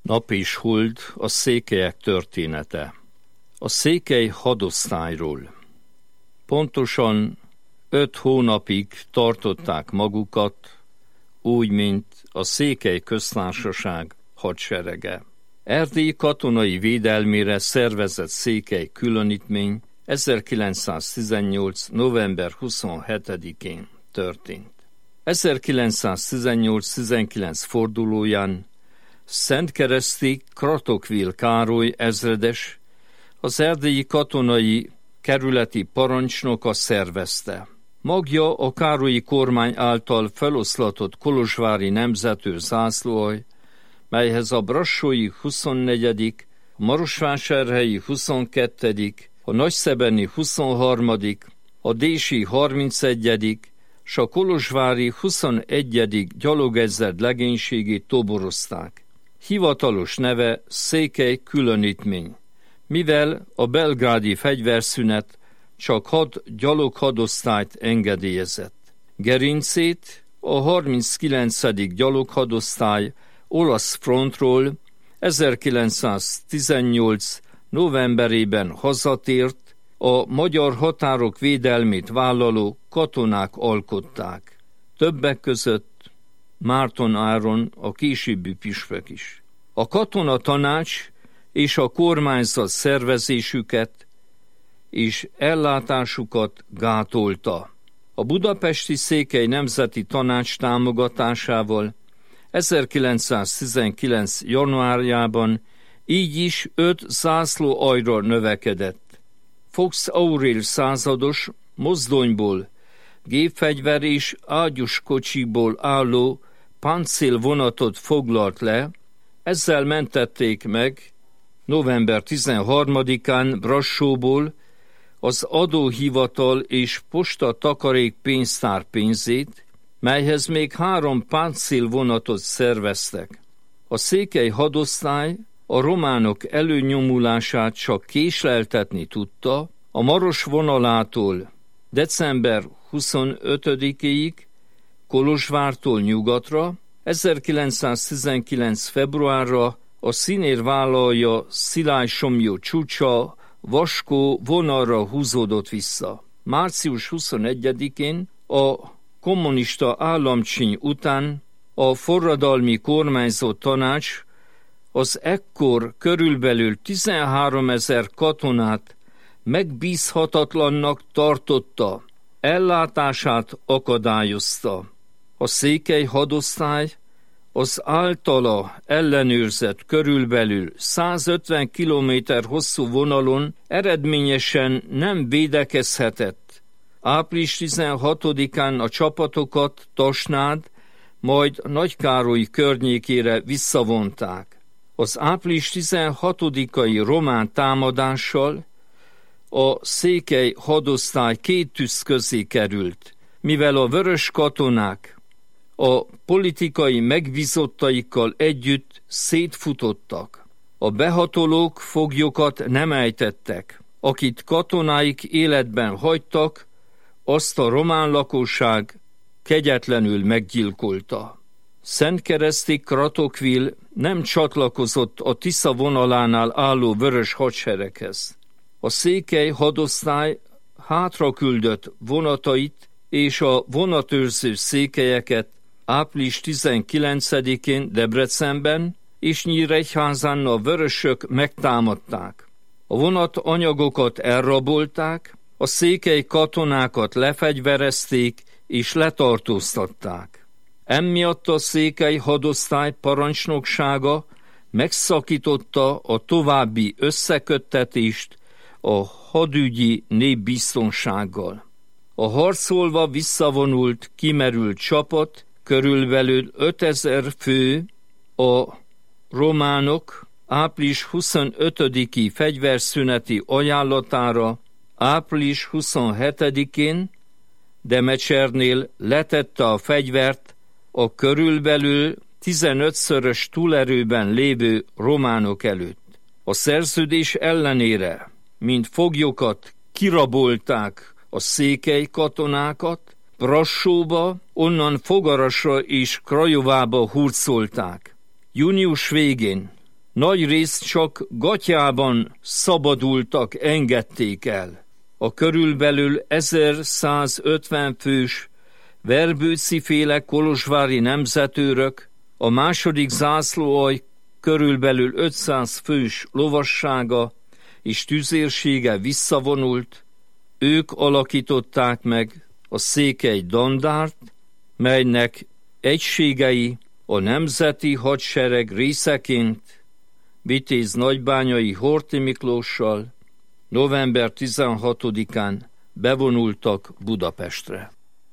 Nap és hold, a székelyek története. A székely hadosztályról. Pontosan 5 hónapig tartották magukat, úgy, mint a Székely Köztársaság hadserege. Erdély katonai védelmére szervezett székely különítmény 1918. november 27-én történt. 1918-19 fordulóján Szentkereszti Kratochwil Károly ezredes, az erdélyi katonai kerületi parancsnoka szervezte. Magja a károlyi kormány által feloszlatott kolozsvári nemzetőr zászlóalj, melyhez a brassói 24., a marosvásárhelyi 22., a nagyszebeni 23., a dési 31. s a kolozsvári 21. gyalogezred legénységét toborozták. Hivatalos neve Székely különítmény, mivel a belgrádi fegyverszünet csak 6 gyaloghadosztályt engedélyezett. Gerincét a 39. gyaloghadosztály olasz frontról 1918. novemberében hazatért, a magyar határok védelmét vállaló katonák alkották. Többek között Márton Áron, a későbbi püspök is. A katonatanács és a kormányzat szervezésüket és ellátásukat gátolta. A budapesti Székely Nemzeti Tanács támogatásával 1919. januárjában így is 5 zászlóaljra növekedett. Fox Aurél százados mozdonyból, gépfegyver és ágyuskocsiból álló páncélvonatot foglalt le, ezzel mentették meg november 13-án Brassóból az adóhivatal és posta takarék pénztár pénzét, melyhez még 3 páncélvonatot szerveztek. A székely hadosztály a románok előnyomulását csak késleltetni tudta, a Maros vonalától december 25-ig Kolozsvártól nyugatra, 1919. februárra a színérvállalja Szilágysomlyó csúcsa Vaskó vonalra húzódott vissza. Március 21-én a kommunista államcsíny után a forradalmi kormányzó tanács az ekkor körülbelül 13 000 katonát megbízhatatlannak tartotta, ellátását akadályozta. A székely hadosztály az általa ellenőrzett körülbelül 150 km hosszú vonalon eredményesen nem védekezhetett. Április 16-án a csapatokat Tasnád, majd Nagykároly környékére visszavonták. Az április 16-ai román támadással a székely hadosztály 2 tűz közé került, mivel a vörös katonák a politikai megbízottaikkal együtt szétfutottak. A behatolók foglyokat nem ejtettek, akit katonáik életben hagytak, azt a román lakosság kegyetlenül meggyilkolta. Szentkereszti Kratochwil nem csatlakozott a Tisza vonalánál álló vörös hadsereghez. A székely hadosztály hátraküldött vonatait és a vonatőrző székelyeket április 19-én Debrecenben és Nyíregyházán a vörösök megtámadták. A vonatanyagokat elrabolták, a székely katonákat lefegyverezték és letartóztatták. Emiatt a székely hadosztály parancsnoksága megszakította a további összeköttetést a hadügyi népbiztonsággal. A harcolva visszavonult, kimerült csapat körülbelül 5000 fő, a románok április 25-i fegyverszüneti ajánlatára április 27-én Demecsernél letette a fegyvert a körülbelül 15-szörös túlerőben lévő románok előtt. A szerződés ellenére, mint foglyokat kirabolták a székely katonákat, Brassóba, onnan Fogarasra és Krajovába hurcolták. Június végén Nagy részt csak gatyában szabadultak, engedték el. A körülbelül 1150 fős Verbőci-féle kolozsvári nemzetőrök, a második zászlóalj körülbelül 500 fős lovassága és tüzérsége visszavonult, ők alakították meg a székely dandárt, melynek egységei a nemzeti hadsereg részeként Vitéz Nagybányai Horthy Miklóssal november 16-án bevonultak Budapestre.